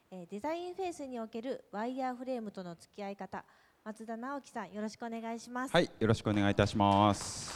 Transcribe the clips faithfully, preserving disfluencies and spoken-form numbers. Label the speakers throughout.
Speaker 1: えーデザインフェイスにおけるワイヤーフレームとの付き合い方、松田直樹さん、よろしくお願いします。
Speaker 2: はい、よろしくお願いいたします。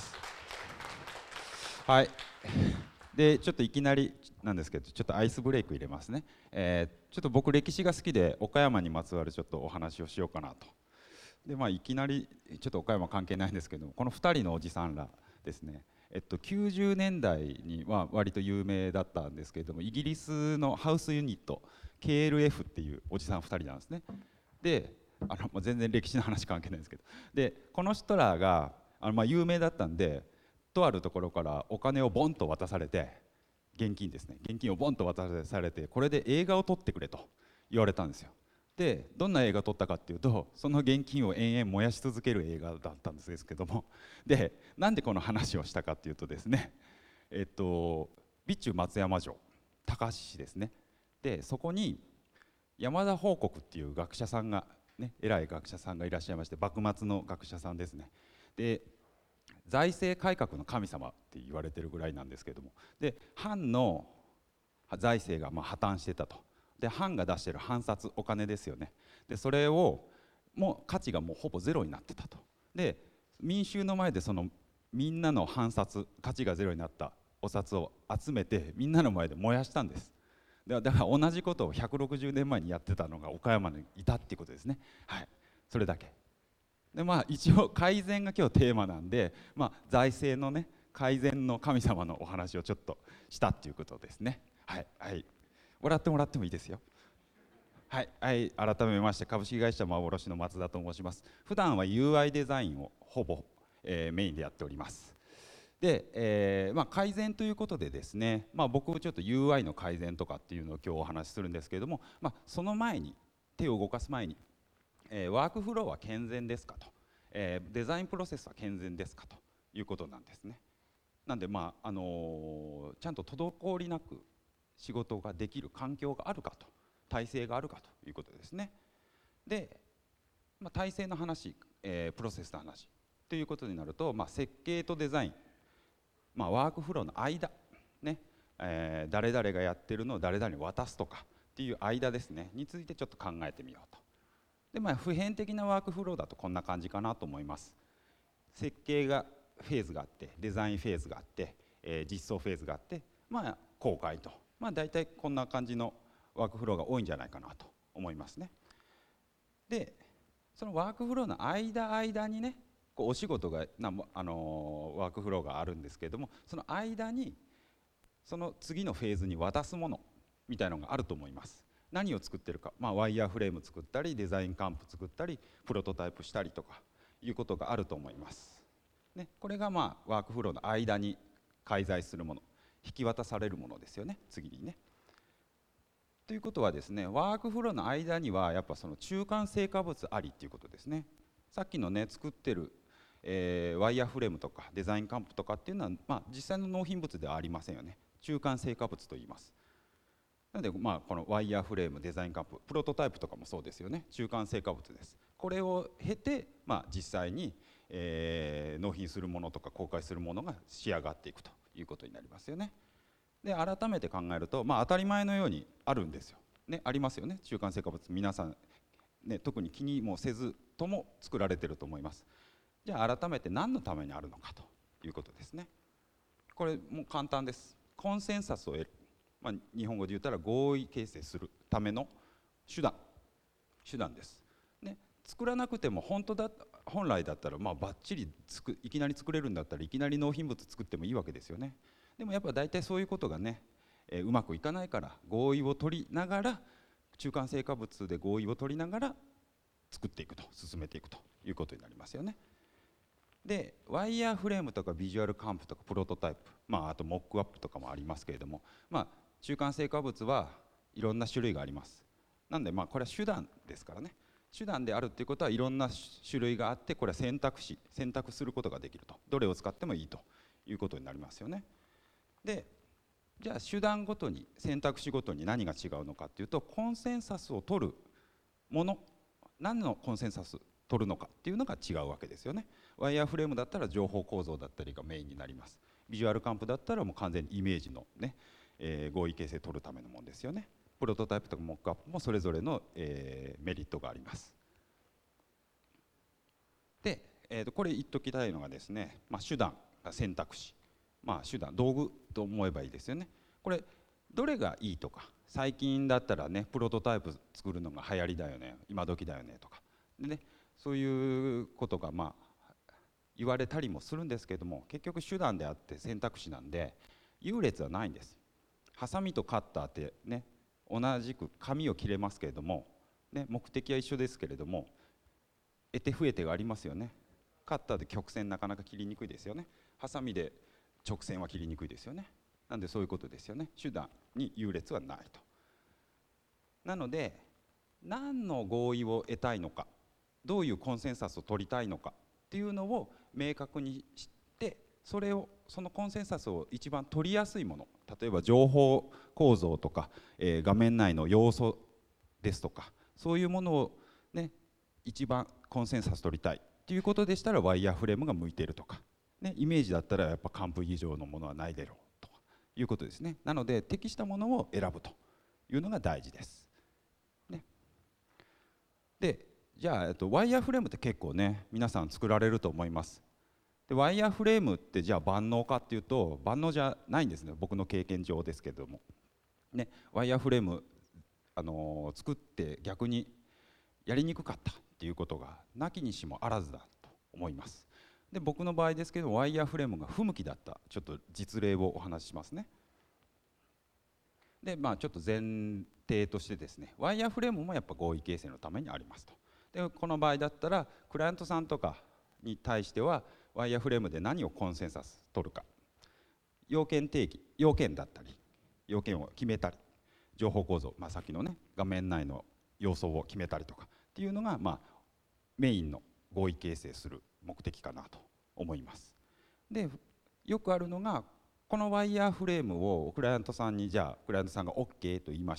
Speaker 2: はい。で、ちょっといきなりなんですけど、ちょっとアイスブレイク入れますね。えーちょっと僕歴史が好きで岡山にまつわるちょっとお話をしようかなと。で、まあいきなりちょっと岡山関係ないんですけど、このふたりのおじさんらですね。えっと、きゅうじゅうねんだいには割と有名だったんですけれども、イギリスのハウスユニット ケーエルエフ っていうおじさんふたりなんですね。で、あの、まあ、全然歴史の話関係ないんですけど、でこの人らがあの、まあ、有名だったんで、とあるところからお金をボンと渡されて、現金ですね、現金をボンと渡されて、これで映画を撮ってくれと言われたんですよ。でどんな映画を撮ったかっていうと、その現金を延々燃やし続ける映画だったんですけども、でなんでこの話をしたかっていうとですね、えっと備中松山城高橋市ですね。でそこに山田報国っていう学者さんがね、偉い学者さんがいらっしゃいまして、幕末の学者さんですね。で財政改革の神様って言われてるぐらいなんですけれども、で藩の財政がまあ破綻してたと。で藩が出してる藩札、お金ですよね。でそれをもう価値がもうほぼゼロになってたと。で民衆の前でそのみんなの藩札、価値がゼロになったお札を集めてみんなの前で燃やしたんです。だから同じことをひゃくろくじゅうねんまえにやってたのが岡山にいたっていうことですね。はい、それだけで、まあ一応改善が今日テーマなんで、まあ、財政のね改善の神様のお話をちょっとしたっていうことですね。はい、はい、笑ってもらってもいいですよ。はい、はい、改めまして株式会社幻の松田と申します。普段は ユーアイ デザインをほぼ、えーメインでやっております。で、えーまあ、改善ということでですね、まあ、僕ちょっと ユーアイ の改善とかっていうのを今日お話しするんですけれども、まあ、その前に手を動かす前に、えーワークフローは健全ですかと、えーデザインプロセスは健全ですかということなんですね。なんで、まああのーちゃんと滞りなく仕事ができる環境があるかと、体制があるかということですね。で、まあ、体制の話、えープロセスの話ということになると、まあ、設計とデザイン、まあ、ワークフローの間、ねえー誰々がやってるのを誰々に渡すとかっていう間ですねについてちょっと考えてみようと。で、まあ、普遍的なワークフローだとこんな感じかなと思います。設計がフェーズがあって、デザインフェーズがあって、えー実装フェーズがあって、まあ、公開と、まあ、大体こんな感じのワークフローが多いんじゃないかなと思いますね。でそのワークフローの間間にね、こうお仕事がな、あのーワークフローがあるんですけれども、その間にその次のフェーズに渡すものみたいなのがあると思います。何を作ってるか、まあ、ワイヤーフレーム作ったり、デザインカンプ作ったり、プロトタイプしたりとかいうことがあると思います、ね、これがまあワークフローの間に介在するもの、引き渡されるものですよね、次にね。ということはですね、ワークフローの間にはやっぱその中間成果物ありっていうことですね。さっきのね作ってる、えーワイヤーフレームとかデザインカンプとかっていうのは、まあ、実際の納品物ではありませんよね。中間成果物と言います。なので、まあ、このワイヤーフレーム、デザインカンプ、プロトタイプとかもそうですよね。中間成果物です。これを経て、まあ、実際に、えー納品するものとか公開するものが仕上がっていくということになりますよね。で改めて考えると、まあ、当たり前のようにあるんですよ、ね、ありますよね。中間成果物皆さん、ね、特に気にもせずとも作られていると思います。じゃあ改めて何のためにあるのかということですね。これも簡単です。コンセンサスを得る、まあ、日本語で言ったら合意形成するための手段手段です、ね、作らなくても本当だ本来だったら、まあ、バッチリつくいきなり作れるんだったらいきなり納品物作ってもいいわけですよね。でもやっぱ大体そういうことがね、えーうまくいかないから合意を取りながら、中間成果物で合意を取りながら作っていくと、進めていくということになりますよね。でワイヤーフレームとかビジュアルカンプとかプロトタイプ、まあ、あとモックアップとかもありますけれども、まあ、中間成果物はいろんな種類があります。なんでまあこれは手段ですからね。手段であるっていうことはいろんな種類があって、これは選択肢選択することができると、どれを使ってもいいということになりますよね。でじゃあ手段ごとに選択肢ごとに何が違うのかっていうと、コンセンサスを取るもの、何のコンセンサス取るのかっていうのが違うわけですよね。ワイヤーフレームだったら情報構造だったりがメインになります。ビジュアルカンプだったらもう完全にイメージのね、えー合意形成取るためのものですよね。 プロトタイプとかモックアップもそれぞれの、えーメリットがあります。で、えー、とこれ言っときたいのがですね、まあ、手段選択肢、まあ、手段道具と思えばいいですよね。これどれがいいとか、最近だったらねプロトタイプ作るのが流行りだよね、今時だよねとかでね、そういうことがまあ言われたりもするんですけども、結局手段であって選択肢なんで優劣はないんです。ハサミとカッターってね同じく紙を切れますけれども、ね、目的は一緒ですけれども得手不得手がありますよね。カッターで曲線なかなか切りにくいですよね。ハサミで直線は切りにくいですよね。なんでそういうことですよね。手段に優劣はないと。なので何の合意を得たいのか、どういうコンセンサスを取りたいのかっていうのを明確にして、それをそのコンセンサスを一番取りやすいもの、例えば情報構造とか、えー、画面内の要素ですとか、そういうものをね一番コンセンサス取りたいっていうことでしたらワイヤーフレームが向いているとか、ね、イメージだったらやっぱ完封以上のものはないだろうということですね。なので適したものを選ぶというのが大事です、ね、でじゃあ、えっと、ワイヤーフレームって結構ね皆さん作られると思います。でワイヤーフレームってじゃあ万能かっていうと万能じゃないんですね、僕の経験上ですけれども、ね、ワイヤーフレーム、あのー作って逆にやりにくかったっていうことがなきにしもあらずだと思います。で僕の場合ですけどワイヤーフレームが不向きだった、ちょっと実例をお話ししますね。でまあちょっと前提としてですね、ワイヤーフレームもやっぱ合意形成のためにありますと。でこの場合だったらクライアントさんとかに対してはワイヤーフレームで何をコンセンサス取るか、要件定義、要件だったり要件を決めたり、情報構造、まあ、さっきのね画面内の要素を決めたりとかっていうのが、まあ、メインの合意形成する目的かなと思います。でよくあるのがこのワイヤーフレームをクライアントさんにじゃあクライアントさんが OK と言いました。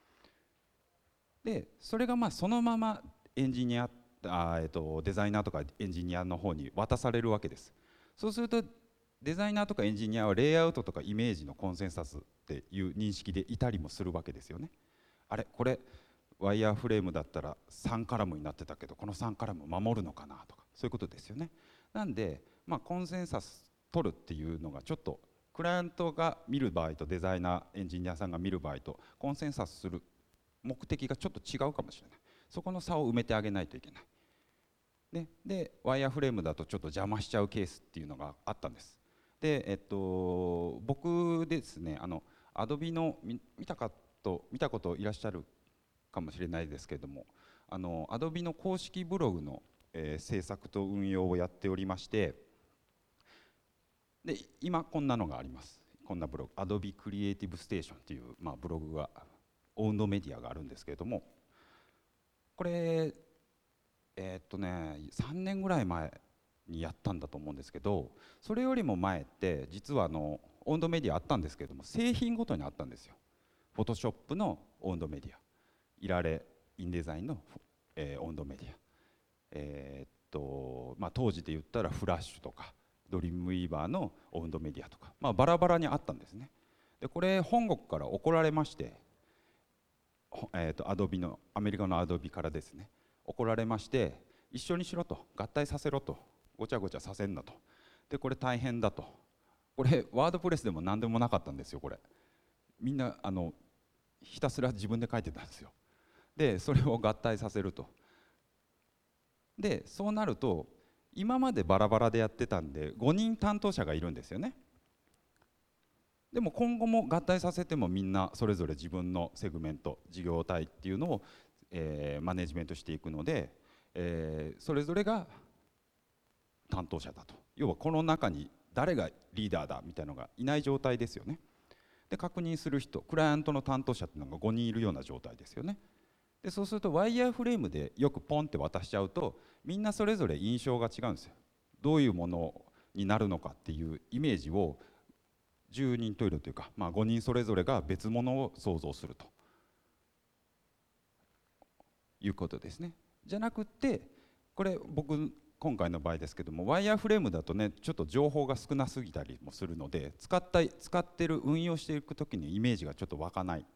Speaker 2: でそれがまあそのままエンジニアあ、えっと、デザイナーとかエンジニアの方に渡されるわけです。そうするとデザイナーとかエンジニアはレイアウトとかイメージのコンセンサスっていう認識でいたりもするわけですよね。あれこれワイヤーフレームだったらさんカラムになってたけどこのさんカラム守るのかなとか、そういうことですよね。なんで、まあ、コンセンサス取るっていうのがちょっとクライアントが見る場合とデザイナーエンジニアさんが見る場合とコンセンサスする目的がちょっと違うかもしれない。そこの差を埋めてあげないといけない、ね、でワイヤーフレームだとちょっと邪魔しちゃうケースっていうのがあったんです。で、えっと、僕ですね、あのアドビの見たかと見たこといらっしゃるかもしれないですけれども、あのアドビの公式ブログの、えー、制作と運用をやっておりまして、で今こんなのがあります。こんなブログ Adobe Creative Station っていう、まあ、ブログがオウンドメディアがあるんですけれども、これえーっとねさんねんぐらい前にやったんだと思うんですけど、それよりも前って実はあのオウンドメディアあったんですけれども製品ごとにあったんですよ。フォトショップのオウンドメディア、いられインデザインの、えー、オウンドメディア、えーっとまあ、当時で言ったらフラッシュとかドリームウィーバーのオウンドメディアとか、まあ、バラバラにあったんですね。でこれ本国から怒られまして、えー、とアドビのアメリカのアドビからですね怒られまして、一緒にしろと、合体させろと、ごちゃごちゃさせんなと、でこれ大変だと、これワードプレスでも何でもなかったんですよ。これみんなあのひたすら自分で書いてたんですよ。でそれを合体させると、でそうなると今までバラバラでやってたんでごにん担当者がいるんですよね。でも今後も合体させてもみんなそれぞれ自分のセグメント事業体っていうのを、えー、マネジメントしていくので、えー、それぞれが担当者だと、要はこの中に誰がリーダーだみたいなのがいない状態ですよね。で確認する人、クライアントの担当者っていうのがごにんいるような状態ですよね。でそうするとワイヤーフレームでよくポンって渡しちゃうとみんなそれぞれ印象が違うんですよ。どういうものになるのかっていうイメージをじゅうにんトイレというか、まあ、ごにんそれぞれが別物を想像するということですね。じゃなくってこれ僕今回の場合ですけどもワイヤーフレームだとねちょっと情報が少なすぎたりもするので使った使ってる運用していく時にイメージがちょっと湧かない。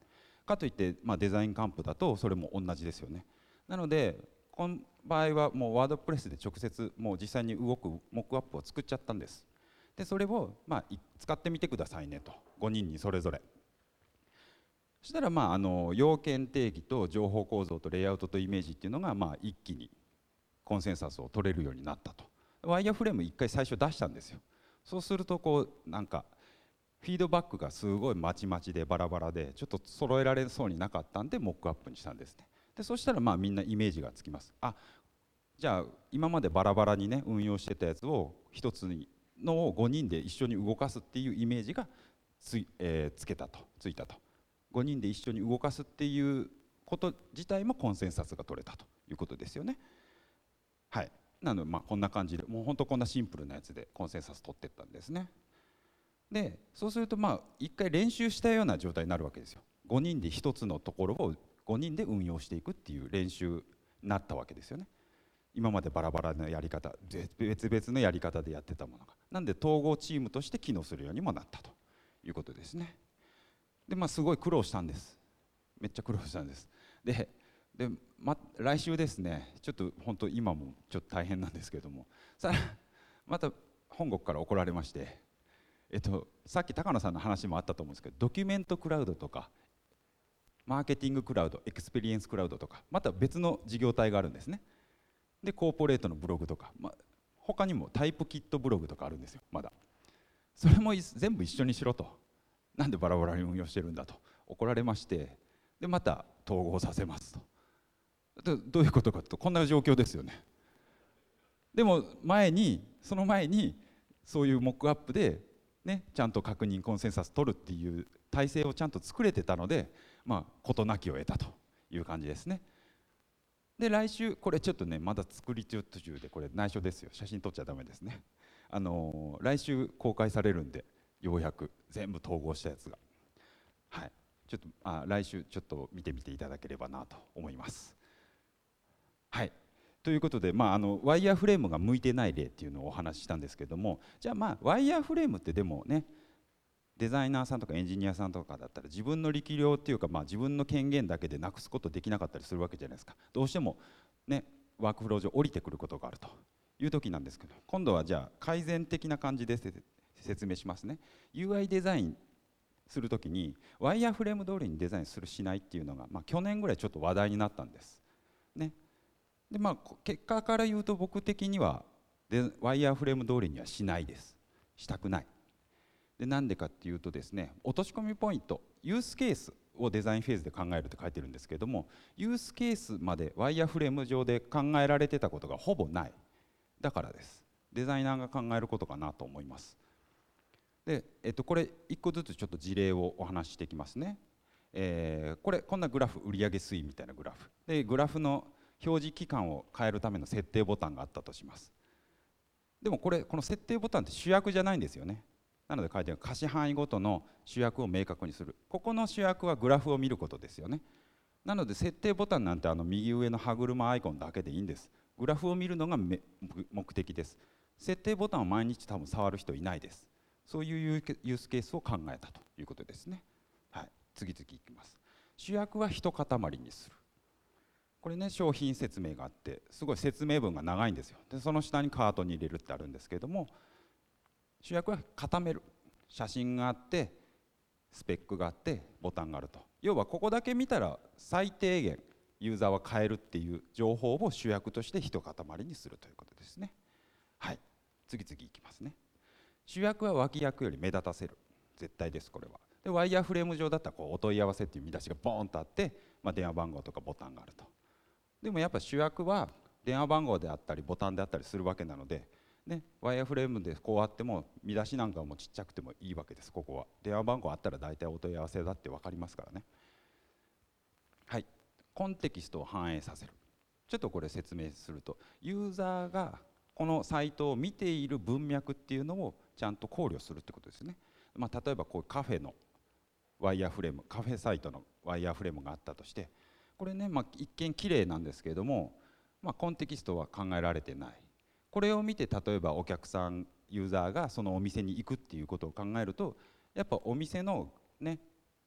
Speaker 2: かといって、まあ、デザインカンプだとそれも同じですよね。なのでこの場合はもうワードプレスで直接もう実際に動くモックアップを作っちゃったんです。でそれをまあ使ってみてくださいねと、ごにんにそれぞれ。そしたらまああの要件定義と情報構造とレイアウトとイメージっていうのがまあ一気にコンセンサスを取れるようになったと。ワイヤーフレーム一回最初出したんですよ。そうするとこうなんかフィードバックがすごいまちまちでバラバラでちょっと揃えられそうになかったんでモックアップにしたんですね。でそしたらまあみんなイメージがつきます。あ、じゃあ今までバラバラにね運用してたやつを一つのをごにんで一緒に動かすっていうイメージがつい、えーつけたとついたと。ごにんで一緒に動かすっていうこと自体もコンセンサスが取れたということですよね。はい、なのでまあこんな感じでもう本当こんなシンプルなやつでコンセンサス取っていったんですね。でそうするとまあ一回練習したような状態になるわけですよ。ごにんで一つのところをごにんで運用していくっていう練習になったわけですよね。今までバラバラなやり方、別々のやり方でやってたものが、なんで統合チームとして機能するようにもなったということですね。でまあすごい苦労したんです。めっちゃ苦労したんです。でで、ま、来週ですね、ちょっと本当今もちょっと大変なんですけれども、さまた本国から怒られまして、えっと、さっき高野さんの話もあったと思うんですけど、ドキュメントクラウドとかマーケティングクラウド、エクスペリエンスクラウドとかまた別の事業体があるんですね。でコーポレートのブログとか、まあ、他にもタイプキットブログとかあるんですよ。まだそれも全部一緒にしろと、なんでバラバラに運用してるんだと怒られまして、でまた統合させますと。どういうことかというとこんな状況ですよね。でも前にその前にそういうモックアップで、ね、ちゃんと確認コンセンサス取るっていう体制をちゃんと作れてたので、まあ事なきを得たという感じですね。で来週これちょっとねまだ作り途中でこれ内緒ですよ、写真撮っちゃダメですね。あのー、来週公開されるんで、ようやく全部統合したやつが、はい、ちょっとあ来週ちょっと見てみていただければなと思います。はい、ということで、まあ、あのワイヤーフレームが向いてない例っていうのをお話ししたんですけども、じゃあまあワイヤーフレームってでもねデザイナーさんとかエンジニアさんとかだったら自分の力量っていうか、まあ、自分の権限だけでなくすことできなかったりするわけじゃないですか。どうしても、ね、ワークフロー上降りてくることがあるという時なんですけど、今度はじゃあ改善的な感じで説明しますね。 ユーアイ デザインする時にワイヤーフレーム通りにデザインするしないっていうのが、まあ、去年ぐらいちょっと話題になったんです、ね。でまあ、結果から言うと僕的にはでワイヤーフレーム通りにはしないです。したくない。でなんでかっていうとですね、落とし込みポイント、ユースケースをデザインフェーズで考えるって書いてるんですけども、ユースケースまでワイヤーフレーム上で考えられてたことがほぼない。だからです。デザイナーが考えることかなと思います。で、えっと、これいっこずつちょっと事例をお話ししていきますね。えー、これこんなグラフ、売上推移みたいなグラフで、グラフの表示期間を変えるための設定ボタンがあったとします。でもこれこの設定ボタンって主役じゃないんですよね。なので書いてある可視範囲ごとの主役を明確にする。ここの主役はグラフを見ることですよね。なので設定ボタンなんてあの右上の歯車アイコンだけでいいんです。グラフを見るのが目的です。設定ボタンを毎日多分触る人いないです。そういうユースケースを考えたということですね。はい、次々いきます。主役は一塊にする。これね、商品説明があってすごい説明文が長いんですよ。でその下にカートに入れるってあるんですけれども、主役は固める。写真があってスペックがあってボタンがあると。要はここだけ見たら最低限ユーザーは変えるっていう情報を主役として一塊にするということですね。はい、次々いきますね。主役は脇役より目立たせる。絶対です。これはでワイヤーフレーム上だったらこうお問い合わせっていう見出しがボーンとあって、まあ、電話番号とかボタンがあると。でもやっぱ主役は電話番号であったりボタンであったりするわけなので、ね、ワイヤーフレームでこうあっても見出しなんかもちっちゃくてもいいわけです。ここは電話番号あったら大体お問い合わせだって分かりますからね。はい、コンテキストを反映させる。ちょっとこれ説明すると、ユーザーがこのサイトを見ている文脈っていうのをちゃんと考慮するってことですね。まあ、例えばこうカフェのワイヤーフレーム、カフェサイトのワイヤーフレームがあったとして、これね、まあ、一見綺麗なんですけれども、まあ、コンテキストは考えられてない。これを見て例えばお客さんユーザーがそのお店に行くっていうことを考えると、やっぱお店のね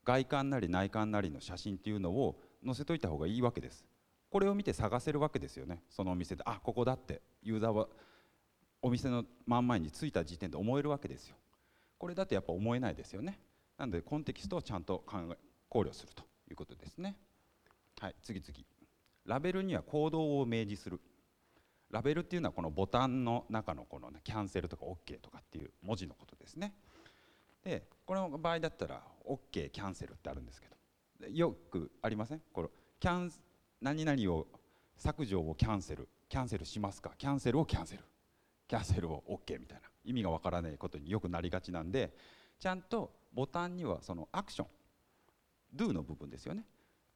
Speaker 2: 外観なり内観なりの写真っていうのを載せといた方がいいわけです。これを見て探せるわけですよね。そのお店で、あ、ここだってユーザーはお店の真ん前に着いた時点で思えるわけですよ。これだとやっぱ思えないですよね。なのでコンテキストをちゃんと考え考慮するということですね。はい、次々。ラベルには行動を明示する。ラベルっていうのはこのボタンの中のこの、ね、キャンセルとか OK とかっていう文字のことですね。でこの場合だったら OK キャンセルってあるんですけど、よくありません？このキャン何々を削除をキャンセル、キャンセルしますか、キャンセルをキャンセル、キャンセルを OK みたいな意味がわからないことによくなりがちなんで、ちゃんとボタンにはそのアクション Do の部分ですよね。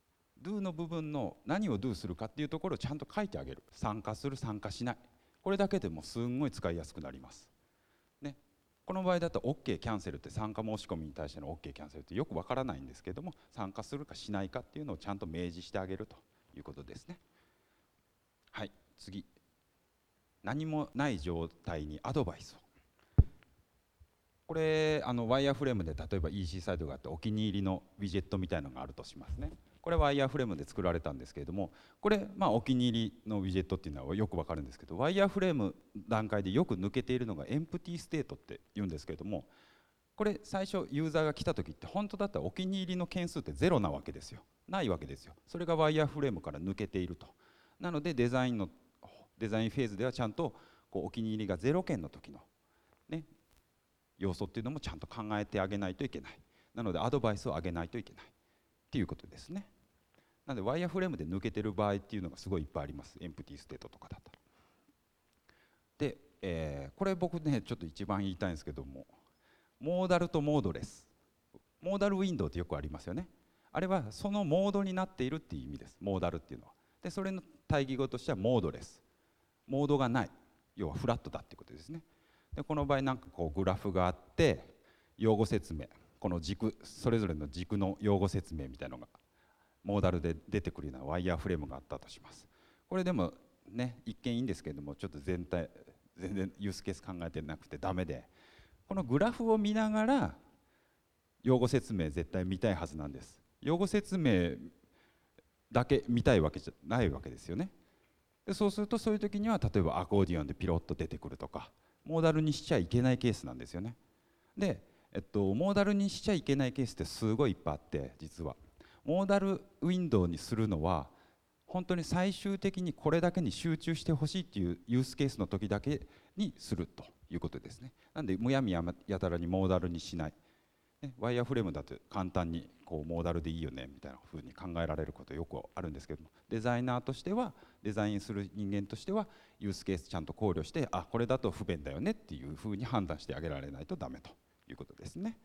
Speaker 2: Do の部分の何を Do するかっていうところをちゃんと書いてあげる。参加する、参加しない、これだけでもすんごい使いやすくなります、ね、この場合だと OK キャンセルって参加申し込みに対しての OK キャンセルってよくわからないんですけども、参加するかしないかっていうのをちゃんと明示してあげるということですね。はい、次。何もない状態にアドバイスを。これあのワイヤーフレームで例えば イーシー サイトがあってお気に入りのウィジェットみたいなのがあるとしますね。これはワイヤーフレームで作られたんですけれども、これまあお気に入りのウィジェットっていうのはよくわかるんですけど、ワイヤーフレーム段階でよく抜けているのがエンプティーステートって言うんですけれども、これ最初ユーザーが来た時って本当だったらお気に入りの件数ってゼロなわけですよ。ないわけですよ。それがワイヤーフレームから抜けていると。なのでデザインのデザインフェーズではちゃんとこうお気に入りがゼロ件の時のね要素っていうのもちゃんと考えてあげないといけない。なのでアドバイスをあげないといけないっていうことですね。なのでワイヤーフレームで抜けてる場合っていうのがすごいいっぱいあります。エンプティーステートとかだったら。で、えーこれ僕ねちょっと一番言いたいんですけども、モーダルとモードレス。モーダルウィンドウってよくありますよね。あれはそのモードになっているっていう意味です。モーダルっていうのは。でそれの対義語としてはモードレス。モードがない、要はフラットだっていうことですね。でこの場合なんかこうグラフがあって用語説明、この軸それぞれの軸の用語説明みたいなのがモーダルで出てくるようなワイヤーフレームがあったとします。これでもね一見いいんですけれども、ちょっと全体全然ユースケース考えてなくてダメで、このグラフを見ながら用語説明絶対見たいはずなんです。用語説明だけ見たいわけじゃないわけですよね。でそうするとそういう時には例えばアコーディオンでピロッと出てくるとか、モーダルにしちゃいけないケースなんですよね。で、えっと、モーダルにしちゃいけないケースってすごいいっぱいあって、実はモーダルウィンドウにするのは本当に最終的にこれだけに集中してほしいっていうユースケースの時だけにするということですね。なんでむやみやたらにモーダルにしない、ね、ワイヤーフレームだと簡単にこうモーダルでいいよねみたいな風に考えられることよくあるんですけども、デザイナーとしてはデザインする人間としてはユースケースちゃんと考慮して、あこれだと不便だよねっていう風に判断してあげられないとダメということですね。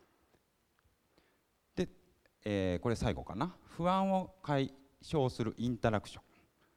Speaker 2: で、えーこれ最後かな。不安を解消するインタラクショ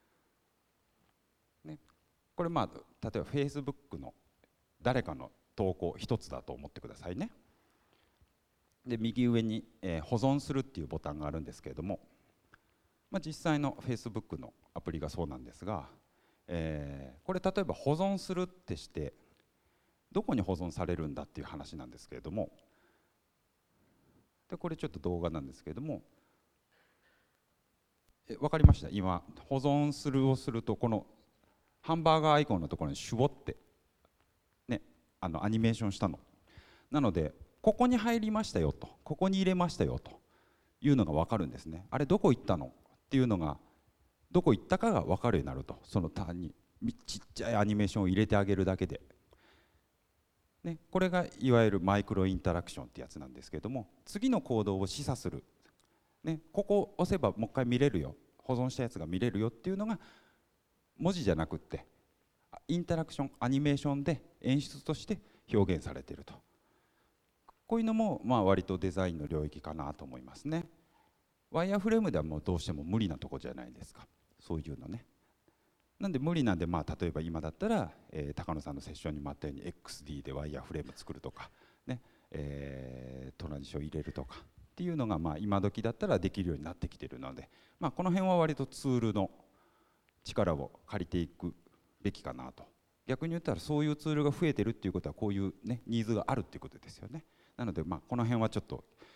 Speaker 2: ン、ね、これまあ例えば Facebook の誰かの投稿一つだと思ってくださいね。で右上に、えー保存するっていうボタンがあるんですけれども、まあ、実際の Facebook のアプリがそうなんですが、えーこれ例えば保存するってしてどこに保存されるんだっていう話なんですけれども、でこれちょっと動画なんですけれども、え分かりました？今保存するをするとこのハンバーガーアイコンのところにシュボってね、あのアニメーションしたの。なのでここに入りましたよと、ここに入れましたよというのが分かるんですね。あれどこ行ったのっていうのが、どこ行ったかが分かるようになると。その単にちっちゃいアニメーションを入れてあげるだけで、ね、これがいわゆるマイクロインタラクションってやつなんですけれども、次の行動を示唆する、ね、ここを押せばもう一回見れるよ、保存したやつが見れるよっていうのが文字じゃなくってインタラクション、アニメーションで演出として表現されていると。こういうのもまあ割とデザインの領域かなと思いますね。ワイヤーフレームではもうどうしても無理なとこじゃないですか、そういうのね。なんで無理なんで、まあ例えば今だったら、えー高野さんのセッションにもあったように エックスディー でワイヤーフレーム作るとか、ねえー、トランジション入れるとかっていうのがまあ今時だったらできるようになってきているので、まあ、この辺は割とツールの力を借りていくべきかなと。逆に言ったらそういうツールが増えてるっていうことはこういう、ね、ニーズがあるっていうことですよね。なのでまあこの辺はちょっと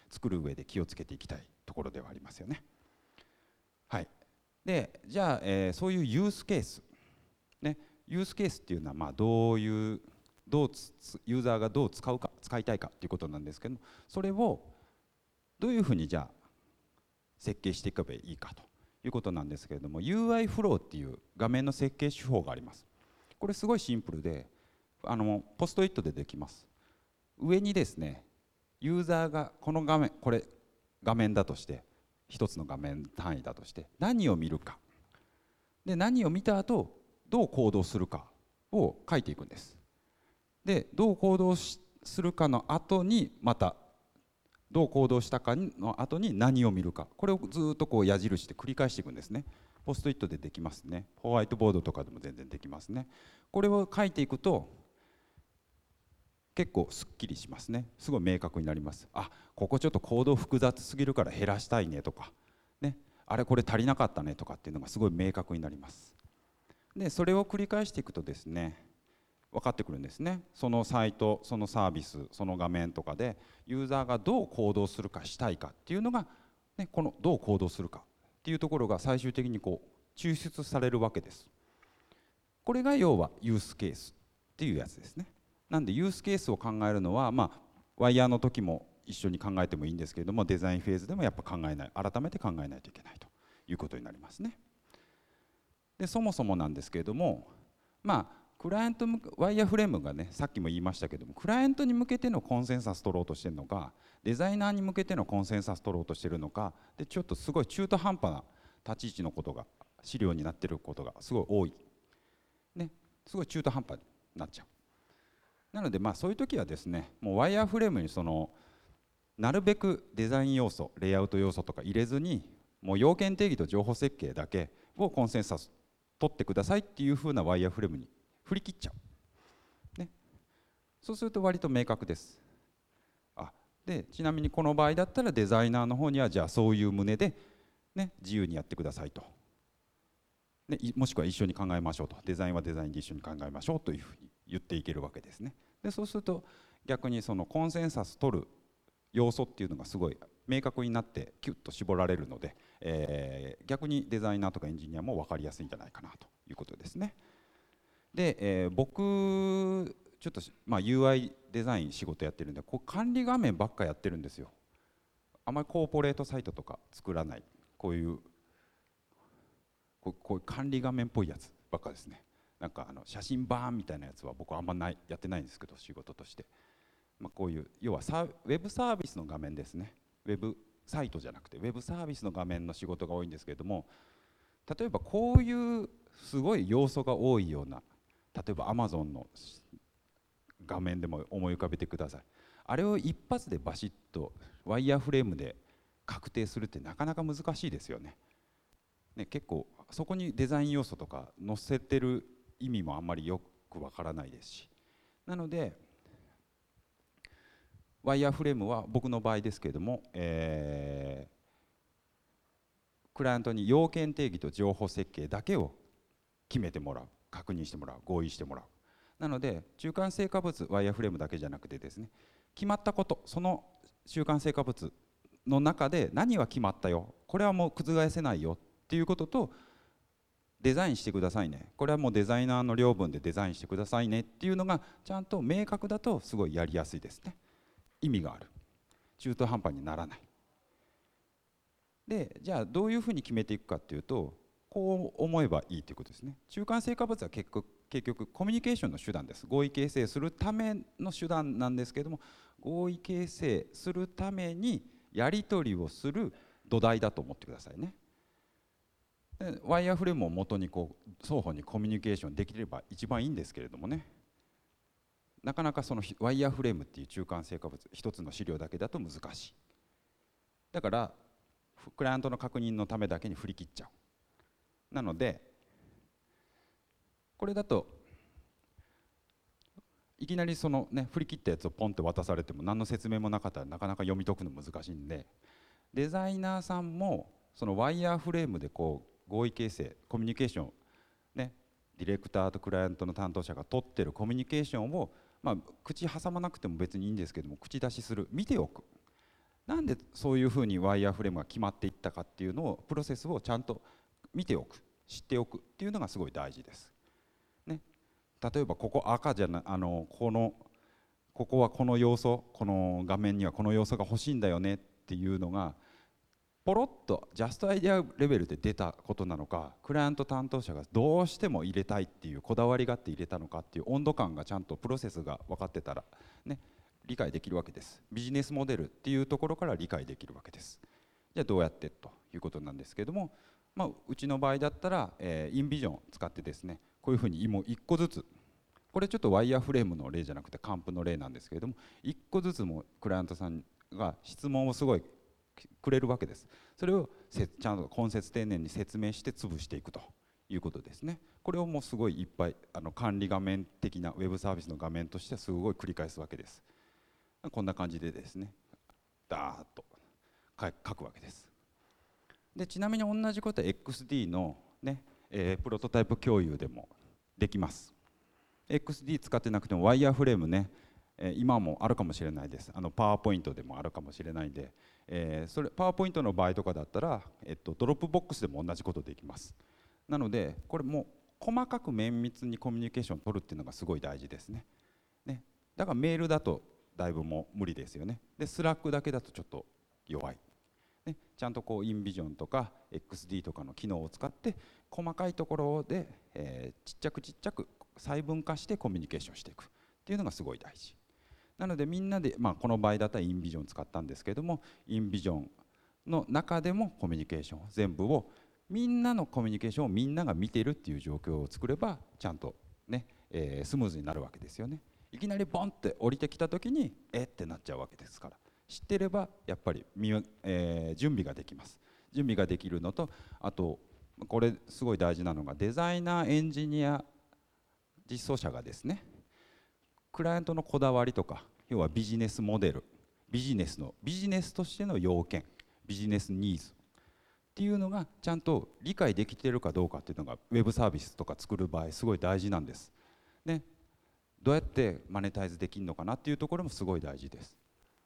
Speaker 2: 作る上で気をつけていきたいところではありますよね。はい、でじゃあ、えー、そういうユースケース、ね、ユースケースっていうのはまあどういうどうユーザーがどう使うか使いたいかっていうことなんですけども、それをどういうふうにじゃあ設計していけばいいかということなんですけれども、 ユーアイ フローっていう画面の設計手法があります。これすごいシンプルで、あのポストイットでできます。上にですね、ユーザーがこの画面、これ画面だとして一つの画面単位だとして何を見るかで、何を見た後どう行動するかを書いていくんです。でどう行動するかの後にまたどう行動したかの後に何を見るか、これをずっとこう矢印で繰り返していくんですね。ポストイットでできますね。ホワイトボードとかでも全然できますね。これを書いていくと結構すっきりしますね。すごい明確になります。あ、ここちょっとコード複雑すぎるから減らしたいねとかね、あれこれ足りなかったねとかっていうのがすごい明確になります。でそれを繰り返していくとですね、分かってくるんですね。そのサイト、そのサービス、その画面とかでユーザーがどう行動するかしたいかっていうのが、ね、このどう行動するかっていうところが最終的にこう抽出されるわけです。これが要はユースケースっていうやつですね。なんでユースケースを考えるのは、まあワイヤーの時も一緒に考えてもいいんですけれども、デザインフェーズでもやっぱ考えない、改めて考えないといけないということになりますね。でそもそもなんですけれども、まあクライアント向けワイヤーフレームがね、さっきも言いましたけども、クライアントに向けてのコンセンサス取ろうとしてるのか、デザイナーに向けてのコンセンサス取ろうとしてるのかで、ちょっとすごい中途半端な立ち位置のことが資料になってることがすごい多い、ね、すごい中途半端になっちゃう。なのでまあそういう時はですね、もうワイヤーフレームにそのなるべくデザイン要素、レイアウト要素とか入れずに、もう要件定義と情報設計だけをコンセンサス取ってくださいっていう風なワイヤーフレームに振り切っちゃう、ね、そうすると割と明確です。あでちなみにこの場合だったらデザイナーの方にはじゃあそういう旨で、ね、自由にやってくださいと、ね、もしくは一緒に考えましょうと、デザインはデザインで一緒に考えましょうというふうに言っていけるわけですね。でそうすると逆にそのコンセンサス取る要素っていうのがすごい明確になってキュッと絞られるので、えー、逆にデザイナーとかエンジニアも分かりやすいんじゃないかなということですね。で、えー、僕ちょっと、まあ、ユーアイ デザイン仕事やってるんで、こう管理画面ばっかやってるんですよ。あまりコーポレートサイトとか作らない、こういうこうこういう管理画面っぽいやつばっかですね。なんかあの写真バーンみたいなやつは僕はあんまないやってないんですけど、仕事として、まあ、こういう要はサウェブサービスの画面ですね。ウェブサイトじゃなくてウェブサービスの画面の仕事が多いんですけれども、例えばこういうすごい要素が多いような、例えば アマゾン の画面でも思い浮かべてください。あれを一発でバシッとワイヤーフレームで確定するってなかなか難しいですよね。ね、結構そこにデザイン要素とか載せてる意味もあんまりよくわからないですし、なのでワイヤーフレームは僕の場合ですけれども、えー、クライアントに要件定義と情報設計だけを決めてもらう、確認してもらう、合意してもらう。なので中間成果物ワイヤーフレームだけじゃなくてですね、決まったこと、その中間成果物の中で何は決まったよ、これはもう覆せないよっていうことと、デザインしてくださいね、これはもうデザイナーの領分でデザインしてくださいねっていうのがちゃんと明確だとすごいやりやすいですね。意味がある、中途半端にならない。でじゃあどういうふうに決めていくかっていうと、こう思えばいいということですね。中間成果物は結局結局コミュニケーションの手段です。合意形成するための手段なんですけれども、合意形成するためにやり取りをする土台だと思ってくださいね。でワイヤーフレームを元にこう双方にコミュニケーションできれば一番いいんですけれどもね、なかなかそのワイヤーフレームっていう中間成果物一つの資料だけだと難しい。だからクライアントの確認のためだけに振り切っちゃう。なのでこれだといきなりそのね振り切ったやつをポンって渡されても何の説明もなかったらなかなか読み解くの難しいんで、デザイナーさんもそのワイヤーフレームでこう合意形成コミュニケーションね、ディレクターとクライアントの担当者が取ってるコミュニケーションを、まあ、口挟まなくても別にいいんですけども、口出しする、見ておく。 なんでそういうふうにワイヤーフレームが決まっていったかっていうのをプロセスをちゃんと見ておく、知っておくっていうのがすごい大事です、ね、例えばここ赤じゃなあのこのここはこの要素、この画面にはこの要素が欲しいんだよねっていうのがポロッとジャストアイデアレベルで出たことなのか、クライアント担当者がどうしても入れたいっていうこだわりがあって入れたのかっていう温度感がちゃんとプロセスが分かってたらね、理解できるわけです。ビジネスモデルっていうところから理解できるわけです。じゃあどうやってということなんですけれども、まあ、うちの場合だったら、えー、インビジョンを使ってですね、こういうふうにもういっこずつ、これちょっとワイヤーフレームの例じゃなくてカンプの例なんですけれども、いっこずつもクライアントさんが質問をすごいくれるわけです。それをちゃんと根節丁寧に説明して潰していくということですね。これをもうすごいいっぱいあの管理画面的なウェブサービスの画面としてはすごい繰り返すわけです。こんな感じでですね、ダーッと書くわけです。でちなみに同じことは エックスディー の、ねえー、プロトタイプ共有でもできます。エックスディー 使ってなくてもワイヤーフレームね、えー、今もあるかもしれないです。あのパワーポイントでもあるかもしれないんで、えー、それパワーポイントの場合とかだったら、えっと、ドロップボックスでも同じことできます。なのでこれも細かく綿密にコミュニケーションを取るっていうのがすごい大事ですね。ね、だからメールだとだいぶもう無理ですよね。でスラックだけだとちょっと弱い、ね、ちゃんとこうインビジョンとか エックスディー とかの機能を使って細かいところで、えー、ちっちゃくちっちゃく細分化してコミュニケーションしていくっていうのがすごい大事なので、みんなで、まあ、この場合だったらインビジョン使ったんですけれども、インビジョンの中でもコミュニケーション全部をみんなのコミュニケーションをみんなが見ているっていう状況を作ればちゃんとね、えー、スムーズになるわけですよね。いきなりボンって降りてきた時にえってなっちゃうわけですから、知ってればやっぱり、えー、準備ができます。準備ができるのと、あとこれすごい大事なのがデザイナー、エンジニア、実装者がですね、クライアントのこだわりとか、要はビジネスモデル、ビジネスのビジネスとしての要件、ビジネスニーズっていうのがちゃんと理解できているかどうかっていうのがウェブサービスとか作る場合すごい大事なんです。ね、どうやってマネタイズできるのかなっていうところもすごい大事です。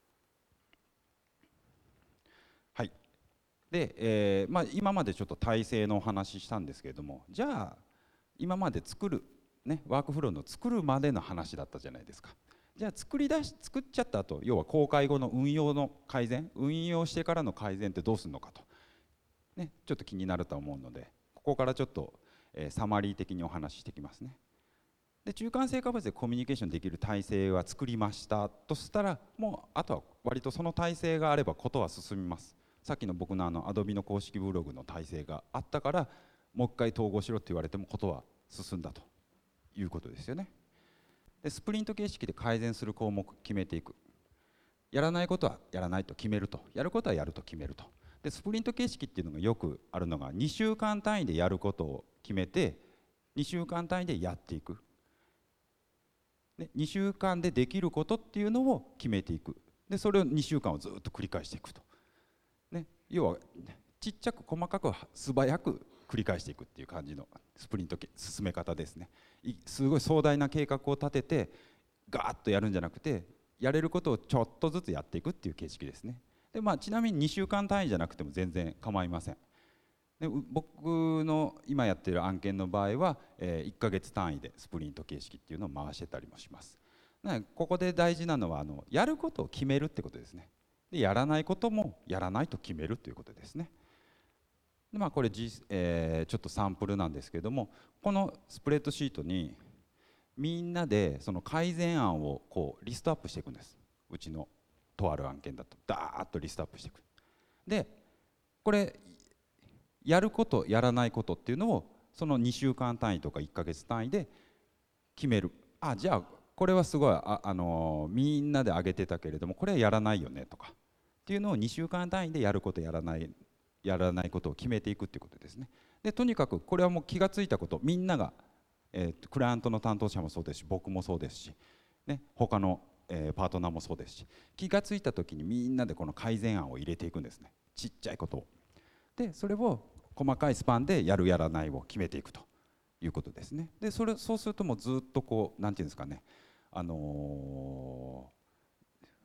Speaker 2: はい。で、えーまあ、今までちょっと体制のお話ししたんですけれども、じゃあ今まで作る、ね、ワークフローの作るまでの話だったじゃないですか。じゃあ作り出し作っちゃった後、要は公開後の運用の改善、運用してからの改善ってどうするのかと、ね、ちょっと気になると思うので、ここからちょっと、えー、サマリー的にお話ししてきますね。で中間成果物でコミュニケーションできる体制は作りましたとしたら、もうあとは割とその体制があればことは進みます。さっきの僕のあの Adobe の公式ブログの体制があったからもう一回統合しろって言われてもことは進んだということですよね。でスプリント形式で改善する項目決めていく、やらないことはやらないと決めると、やることはやると決めると。でスプリント形式っていうのがよくあるのがにしゅうかん単位でやることを決めてにしゅうかん単位でやっていく、でにしゅうかんでできることっていうのを決めていく、でそれをにしゅうかんをずっと繰り返していくと、ね、要はちっちゃく細かく素早く繰り返していくっていう感じのスプリント進め方ですね。すごい壮大な計画を立ててガーッとやるんじゃなくて、やれることをちょっとずつやっていくっていう形式ですね。で、まあ、ちなみににしゅうかん単位じゃなくても全然構いません。で僕の今やっている案件の場合は、えー、いっかげつ単位でスプリント形式っていうのを回してたりもします。なのでここで大事なのはあのやることを決めるってことですね。でやらないこともやらないと決めるということですね。で、まあ、これ、えー、ちょっとサンプルなんですけれども、このスプレッドシートにみんなでその改善案をこうリストアップしていくんです。うちのとある案件だとダーッとリストアップしていく。でこれやることやらないことっていうのをそのにしゅうかん単位とかいっかげつ単位で決める。あ、じゃあこれはすごい あ、あのー、みんなで挙げてたけれどもこれはやらないよねとかっていうのをにしゅうかん単位でやることやらないやらないことを決めていくっていうことですね。でとにかくこれはもう気がついたこと、みんなが、えー、クライアントの担当者もそうですし僕もそうですし、ね、他の、えー、パートナーもそうですし、気がついた時にみんなでこの改善案を入れていくんですね。ちっちゃいことを。でそれを細かいスパンでやるやらないを決めていくということですね。でそれそうするともうずっとこうなんていうんですかね、あのー、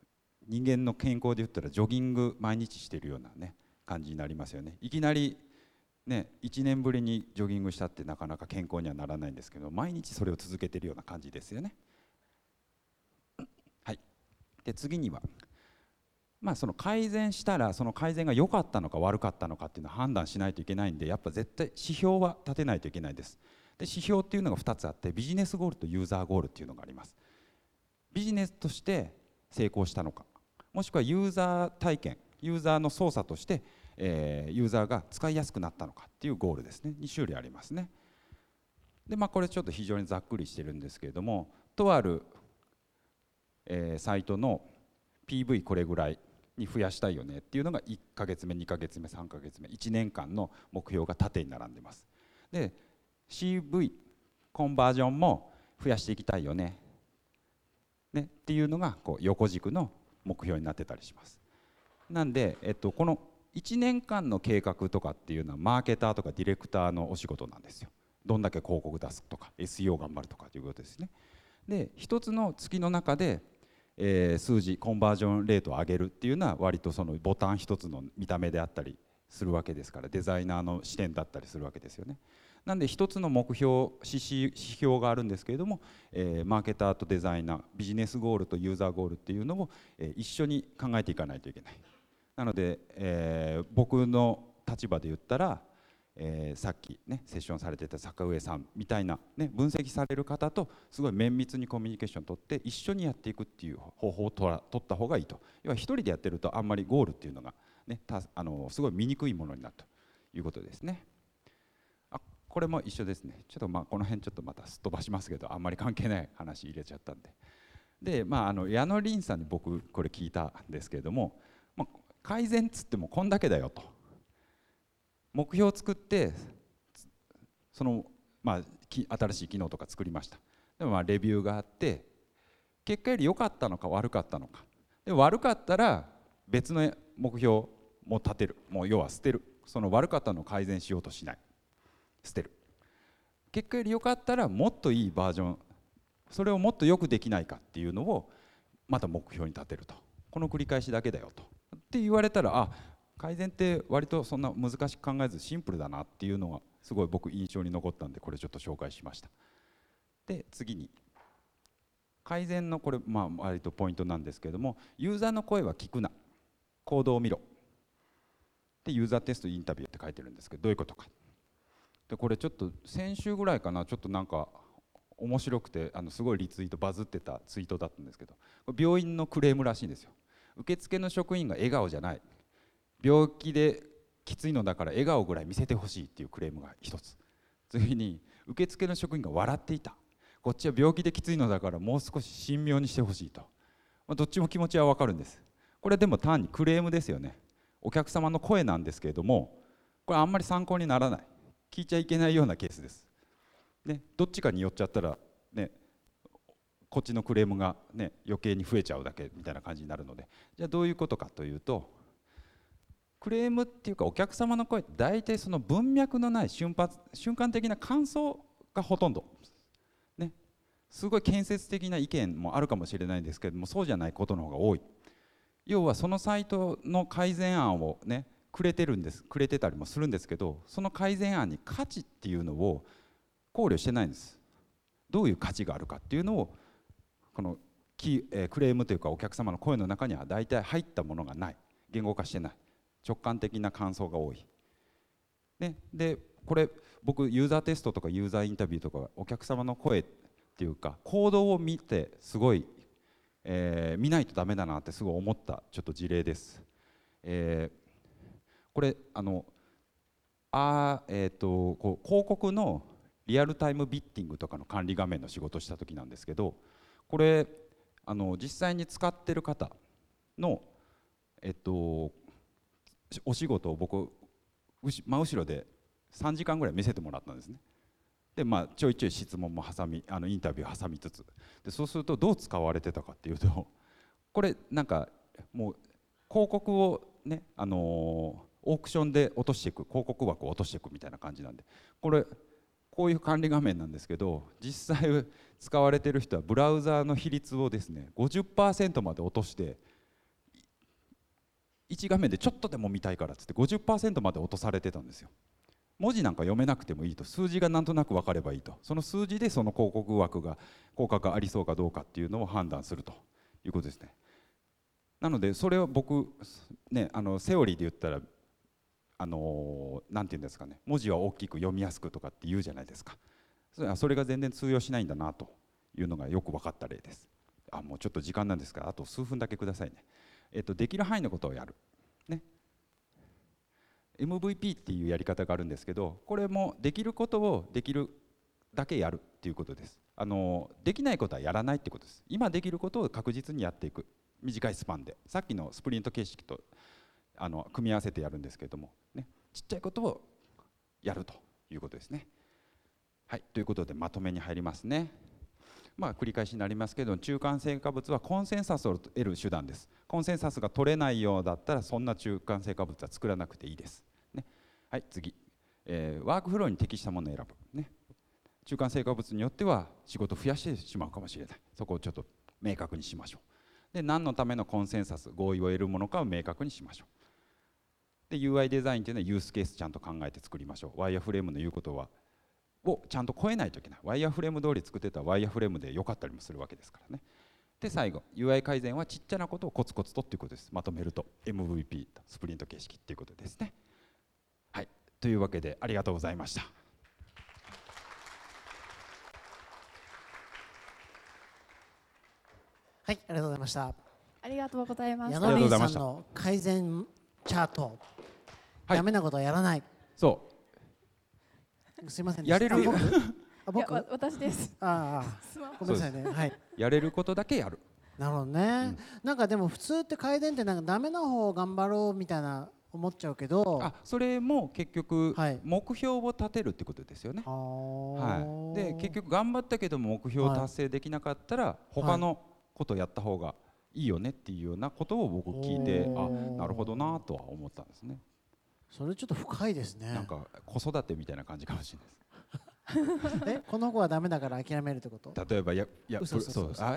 Speaker 2: 人間の健康で言ったらジョギング毎日してるようなね感じになりますよね。いきなりねいちねんぶりにジョギングしたってなかなか健康にはならないんですけど、毎日それを続けてるような感じですよね。はい。で次には、まあ、その改善したらその改善が良かったのか悪かったのかっていうのを判断しないといけないんで、やっぱ絶対指標は立てないといけないです。で指標っていうのがふたつあって、ビジネスゴールとユーザーゴールっていうのがあります。ビジネスとして成功したのか、もしくはユーザー体験、ユーザーの操作として、えー、ユーザーが使いやすくなったのかっていうゴールですね。に種類ありますね。で、まあ、これちょっと非常にざっくりしてるんですけれども、とある、えー、サイトの ピーブイ これぐらいに増やしたいよねっていうのがいっかげつめ、にかげつめ、さんかげつめ、いちねんかんの目標が縦に並んでます。で シーブイ コンバージョンも増やしていきたいよねねっていうのがこう横軸の目標になってたりします。なんで、えっと、このいちねんかんの計画とかっていうのはマーケターとかディレクターのお仕事なんですよ。どんだけ広告出すとか エスイーオー 頑張るとかということですね。で一つの月の中で、えー、数字コンバージョンレートを上げるっていうのは割とそのボタン一つの見た目であったりするわけですから、デザイナーの視点だったりするわけですよね。なんで一つの目標指標があるんですけれども、えー、マーケターとデザイナー、ビジネスゴールとユーザーゴールっていうのを、えー、一緒に考えていかないといけない。なので、えー、僕の立場で言ったら、えー、さっきねセッションされてた坂上さんみたいな、ね、分析される方とすごい綿密にコミュニケーションを取って一緒にやっていくっていう方法を取ら取った方がいいと。要は一人でやってるとあんまりゴールっていうのが、ね、たあのすごい見にくいものになるということですね。あ、これも一緒ですね。ちょっとまあこの辺ちょっとまたすっ飛ばしますけど、あんまり関係ない話入れちゃったんで。で、まあ、あの矢野凛さんに僕これ聞いたんですけれども、まあ、改善っつってもこんだけだよと。目標を作ってその、まあ、新しい機能とか作りました。でもまあレビューがあって結果より良かったのか悪かったのかで、悪かったら別の目標も立てる、もう要は捨てる、その悪かったのを改善しようとしない、捨てる。結果より良かったらもっといいバージョン、それをもっとよくできないかっていうのをまた目標に立てると、この繰り返しだけだよとって言われたら、あ、改善って割とそんな難しく考えずシンプルだなっていうのがすごい僕印象に残ったんで、これちょっと紹介しました。で次に改善のこれまあ割とポイントなんですけれども、ユーザーの声は聞くな、行動を見ろでユーザーテストインタビューって書いてるんですけど、どういうことか。でこれちょっと先週ぐらいかな、ちょっとなんか面白くてあのすごいリツイートバズってたツイートだったんですけど、病院のクレームらしいんですよ。受付の職員が笑顔じゃない、病気できついのだから笑顔ぐらい見せてほしいっていうクレームが一つ。次に受付の職員が笑っていた、こっちは病気できついのだからもう少し神妙にしてほしいと、まあ、どっちも気持ちは分かるんです。これでも単にクレームですよね。お客様の声なんですけれども、これあんまり参考にならない、聞いちゃいけないようなケースです、ね、どっちかに寄っちゃったら、ね、こっちのクレームが、ね、余計に増えちゃうだけみたいな感じになるので、じゃあどういうことかというと、クレームっていうかお客様の声って大体その文脈のない瞬発瞬間的な感想がほとんど、ね、すごい建設的な意見もあるかもしれないんですけれども、そうじゃないことの方が多い。要はそのサイトの改善案をねくれてるんですくれてたりもするんですけど、その改善案に価値っていうのを考慮してないんです。どういう価値があるかっていうのをこのキ、えー、クレームというかお客様の声の中には大体入ったものがない、言語化してない、直感的な感想が多い、ね、でこれ僕ユーザーテストとかユーザーインタビューとかお客様の声っていうか行動を見てすごい、えー、見ないとダメだなってすごい思ったちょっと事例です。えー、これあのあ、えー、とこう広告のリアルタイムビッティングとかの管理画面の仕事をした時なんですけど、これあの実際に使ってる方のえっとお仕事を僕真後ろでさんじかんぐらい見せてもらったんですね。でまあちょいちょい質問も挟みあのインタビュー挟みつつで、そうするとどう使われてたかっていうと、これなんかもう広告をね、あのー、オークションで落としていく、広告枠を落としていくみたいな感じなんで、これこういう管理画面なんですけど、実際使われてる人はブラウザーの比率をですね ごじゅっパーセント まで落としていち画面でちょっとでも見たいからっつって ごじゅっパーセント まで落とされてたんですよ。文字なんか読めなくてもいいと、数字がなんとなく分かればいいと、その数字でその広告枠が効果がありそうかどうかっていうのを判断するということですね。なのでそれを僕ね、あのセオリーで言ったらあのなんていうんですかね、文字は大きく読みやすくとかって言うじゃないですか。それはそれが全然通用しないんだなというのがよく分かった例です。あ、もうちょっと時間なんですが、あと数分だけくださいね。えっと、できる範囲のことをやる、ね、エムブイピー っていうやり方があるんですけど、これもできることをできるだけやるっていうことです。あのできないことはやらないってことです。今できることを確実にやっていく、短いスパンで、さっきのスプリント形式とあの組み合わせてやるんですけれども、ね、ちっちゃいことをやるということですね。はい、ということでまとめに入りますね。まあ、繰り返しになりますけど、中間成果物はコンセンサスを得る手段です。コンセンサスが取れないようだったらそんな中間成果物は作らなくていいです、ね。はい、次、えー、ワークフローに適したものを選ぶ、ね。中間成果物によっては仕事を増やしてしまうかもしれない。そこをちょっと明確にしましょう。で、何のためのコンセンサス、合意を得るものかを明確にしましょう。で、ユーアイ デザインというのはユースケースちゃんと考えて作りましょう。ワイヤーフレームの言うことはをちゃんと超えないといけない。ワイヤーフレーム通り作ってたらワイヤーフレームで良かったりもするわけですからね。で、最後 ユーアイ 改善はちっちゃなことをコツコツとっていうことです。まとめると エムブイピー とスプリント形式っていうことですね。はい、というわけでありがとうございました。
Speaker 3: はい、ありがとうございました。
Speaker 4: ありがとうございました。
Speaker 3: 柳さんの改善チャート、はい、ダメなことはやらない。
Speaker 2: そう。
Speaker 3: すいません。
Speaker 2: やれる。
Speaker 3: あ、僕。
Speaker 4: 私です。
Speaker 3: ああ、ごめんなさいね。はい。
Speaker 2: やれることだけやる。
Speaker 3: なるほどね。うん、なんかでも普通って改善ってなんかダメな方を頑張ろうみたいな思っちゃうけど。
Speaker 2: あ、それも結局目標を立てるってことですよね。はい。で、結局頑張ったけども目標を達成できなかったら他のことをやった方がいいよねっていうようなことを僕聞いて、あ、なるほどなとは思ったんですね。
Speaker 3: それちょっと深いですね。
Speaker 2: なんか子育てみたいな感じかもしれないです。
Speaker 3: え、この子はダメだから諦めるってこと？
Speaker 2: 例えば、いや、いや、
Speaker 3: そうそうそう。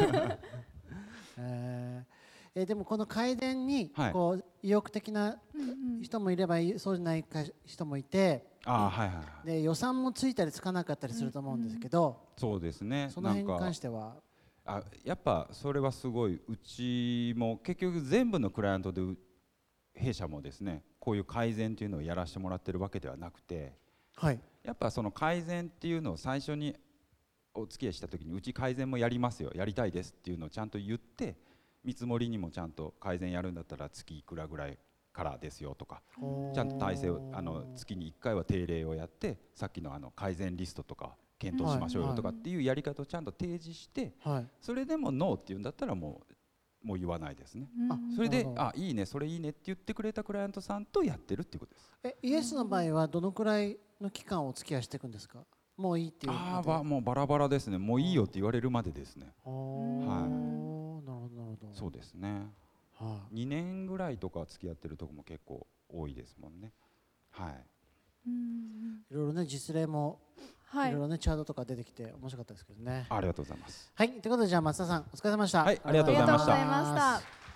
Speaker 3: えー、でもこの改善にこう意欲的な人もいればそうじゃない人もいて、
Speaker 2: あ、はいはい。
Speaker 3: で予算もついたりつかなかったりすると思うんですけど、
Speaker 2: そうですね。
Speaker 3: その辺に関しては。
Speaker 2: あ、やっぱそれはすごい、うちも結局全部のクライアントで弊社もですね、こういう改善というのをやらせてもらってるわけではなくて、
Speaker 3: はい、
Speaker 2: やっぱその改善っていうのを最初にお付き合いした時に、うち改善もやりますよ、やりたいですっていうのをちゃんと言って、見積もりにもちゃんと改善やるんだったら月いくらぐらいからですよとか、ちゃんと体制をあの月にいっかいは定例をやって、さっきのあの改善リストとか検討しましょうよとかっていうやり方をちゃんと提示して、はい、それでもノーって言うんだったらもうもう言わないですね。あ、それで、あ、いいね、それいいねって言ってくれたクライアントさんとやってるっていうことです。
Speaker 3: え、イエスの場合はどのくらいの期間お付き合いしていくんですか？もういいっていう。
Speaker 2: ああ、もうバラバラですね。もういいよって言われるまでですね。
Speaker 3: はい。なるほどなるほど。
Speaker 2: そうですね。はい。にねんぐらいとか付き合ってるとこも結構多いですもんね。はい。
Speaker 3: うん。いろいろね、実例も。はい、いろいろねチャートとか出てきて面白かったですけどね。
Speaker 2: ありがとうございます。
Speaker 3: はい、ということでじゃあ松田さんお疲れ様でした。
Speaker 2: はい、ありがとうございました。